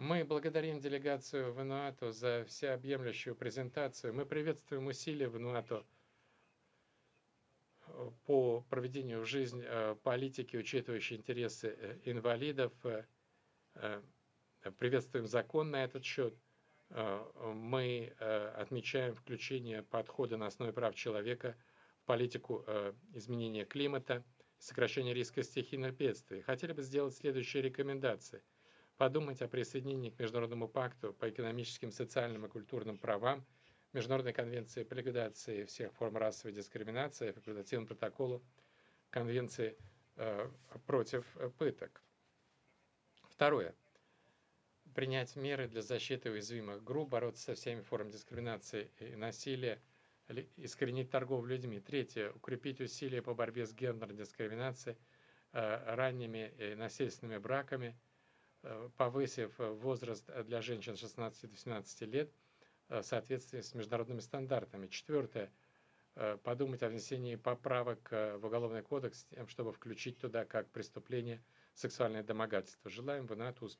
Мы благодарим делегацию Вануату за всеобъемлющую презентацию. Мы приветствуем усилия Вануату по проведению в жизнь политики, учитывающей интересы инвалидов. Э, Приветствуем закон на этот счет. Мы отмечаем включение подхода на основе прав человека в политику изменения климата, сокращения риска стихийных бедствий. Хотели бы сделать следующие рекомендации. Подумать о присоединении к Международному пакту по экономическим, социальным и культурным правам, Международной конвенции по ликвидации всех форм расовой дискриминации, факультативному протоколу Конвенции против пыток. Второе. Принять меры для защиты уязвимых групп, бороться со всеми формами дискриминации и насилия, искоренить торговлю людьми. Третье. Укрепить усилия по борьбе с гендерной дискриминацией, ранними и насильственными браками, повысив возраст для женщин с 16 до 17 лет в соответствии с международными стандартами. Четвертое. Подумать о внесении поправок в Уголовный кодекс, с тем, чтобы включить туда как преступление сексуальное домогательство. Желаем Вануату успеха.